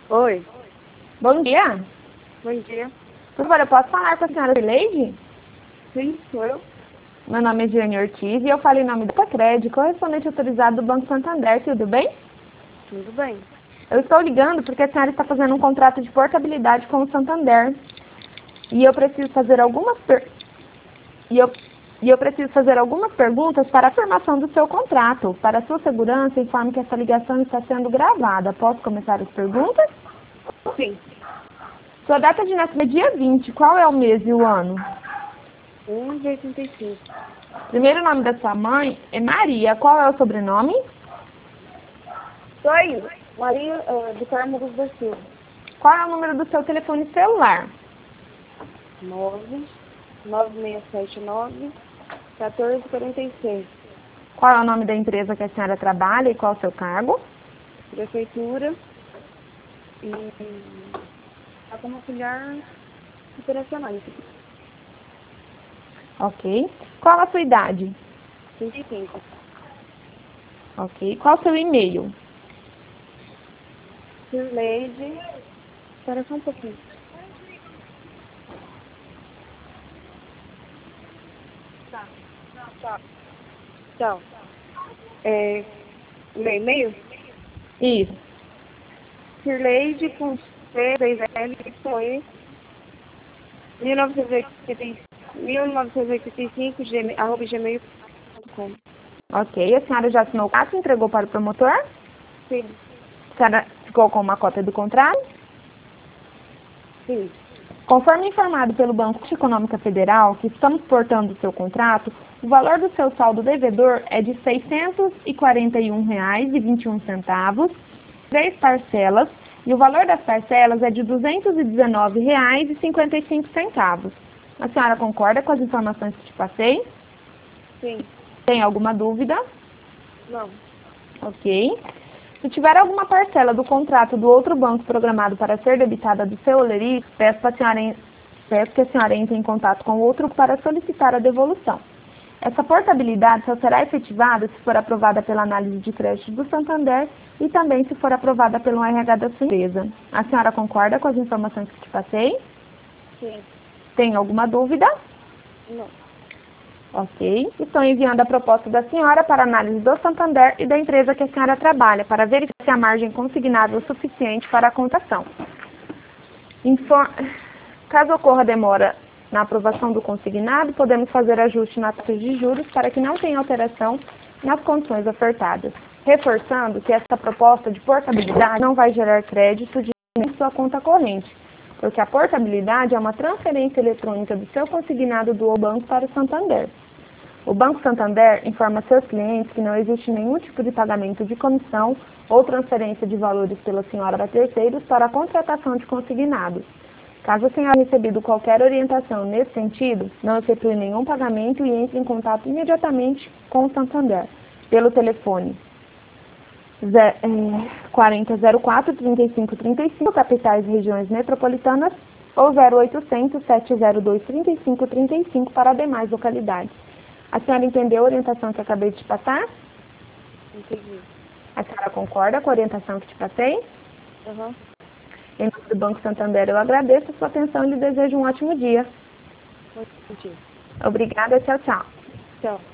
Oi, Bom dia. bom dia. Por favor, eu posso falar com a senhora Leide? Sim, sou eu? Meu nome é Diane Ortiz e eu falo em nome do Pacred, correspondente autorizado do Banco Santander, tudo bem? Tudo bem. Eu estou ligando porque a senhora está fazendo um contrato de portabilidade com o Santander. E eu preciso fazer algumas perguntas para a formação do seu contrato. Para a sua segurança, informe que essa ligação está sendo gravada. Posso começar as perguntas? Sim. Sua data de nascimento é dia 20. Qual é o mês e o ano? 1,85. Primeiro nome da sua mãe é Maria. Qual é o sobrenome? Sou aí, Maria do Carmo dos da Silva. Qual é o número do seu telefone celular? 99679-1446. Qual é o nome da empresa que a senhora trabalha e qual é o seu cargo? Prefeitura e está como auxiliar operacional. Ok. Qual a sua idade? 35. Ok. Qual o seu e-mail? Sirleide. Espera só um pouquinho. Tá. Tchau. Meu e-mail? Isso. Sirleide com C, 2L, Y, 1985, @gmail.com. Ok. A senhora já assinou o contrato e entregou para o promotor? Sim, A senhora ficou com uma cópia do contrato? sim. Conforme informado pelo Banco de Econômica Federal, que estamos portando o seu contrato, o valor do seu saldo devedor é de R$ 641,21, 3 parcelas, e o valor das parcelas é de R$ 219,55. A senhora concorda com as informações que te passei? Sim. Tem alguma dúvida? Não. Ok. Se tiver alguma parcela do contrato do outro banco programado para ser debitada do seu Olerix, peço que a senhora entre em contato com o outro para solicitar a devolução. Essa portabilidade só será efetivada se for aprovada pela análise de crédito do Santander e também se for aprovada pelo RH da sua empresa. A senhora concorda com as informações que te passei? Sim. Tem alguma dúvida? Não. Ok. Estou enviando a proposta da senhora para análise do Santander e da empresa que a senhora trabalha, para verificar se a margem consignável é suficiente para a contação. Caso ocorra demora na aprovação do consignado, podemos fazer ajuste na taxa de juros para que não tenha alteração nas condições ofertadas. Reforçando que essa proposta de portabilidade não vai gerar crédito de em sua conta corrente, porque a portabilidade é uma transferência eletrônica do seu consignado do banco para o Santander. O Banco Santander informa seus clientes que não existe nenhum tipo de pagamento de comissão ou transferência de valores pela senhora para terceiros para a contratação de consignados. Caso a senhora recebido qualquer orientação nesse sentido, não efetue nenhum pagamento e entre em contato imediatamente com o Santander, pelo telefone 4004-3535, capitais e regiões metropolitanas, ou 0800-702-3535 para demais localidades. A senhora entendeu a orientação que acabei de te passar? Entendi. A senhora concorda com a orientação que te passei? Aham. Em nome do Banco Santander, eu agradeço a sua atenção e lhe desejo um ótimo dia. Entendi. Obrigada, tchau, tchau. Tchau.